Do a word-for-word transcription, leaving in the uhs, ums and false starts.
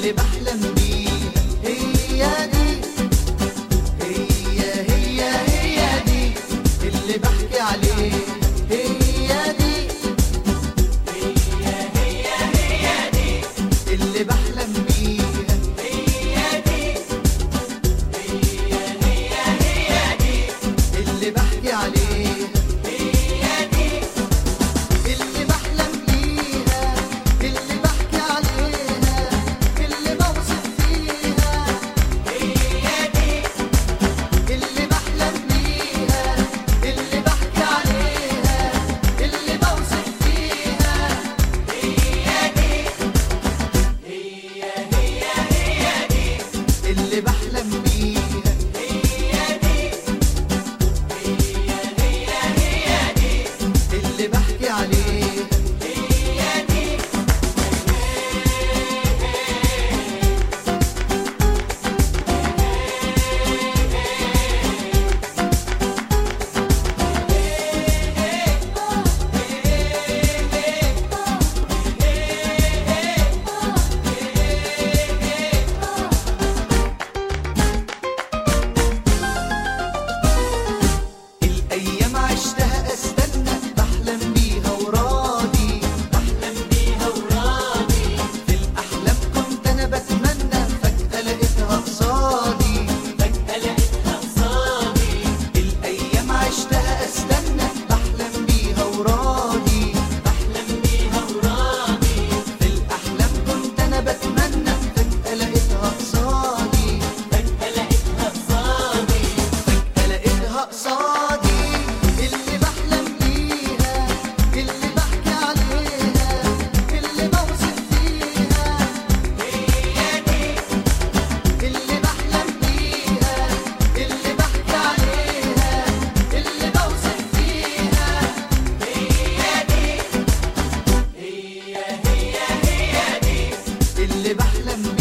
اللي بحلم بيها هي دي، هي هي هي دي اللي بحكي عليها، هي دي هي هي هي دي اللي بحلم بيها، هي دي هي هي هي دي اللي بحكي عليها، هي دي اللي بحلم بيها، اللي بحكي عليها، اللي بوصف فيها، هي دي اللي بحلم بيها، اللي بحكي عليها، اللي بوصف فيها، هي دي هي هي هي دي اللي بحلم بيها، هي دي هي هي هي دي اللي بحكي عليها، هي دي. الأيام عشتها أستنى، بحلم بيها وراضي، بحلم بيها وراضي، في الأحلام كنت أنا بتمنى، فجأة لقيتها قصادي، فجأة لقيتها قصادي. الأيام عشتها أستنى، بحلم بيها وراضي، بحلم بيها وراضي، في الأحلام كنت أنا بتمنى، فجأة لقيتها قصادي، فجأة لقيتها قصادي، فجأة لقيتها قصادي. اللي بحلم بيها، اللي بحكي عليها، اللي بوصف فيها، هي دي اللي بحلم بيها، اللي بحكي عليها، اللي بوصف فيها، هي دي هي هي هي دي اللي بحلم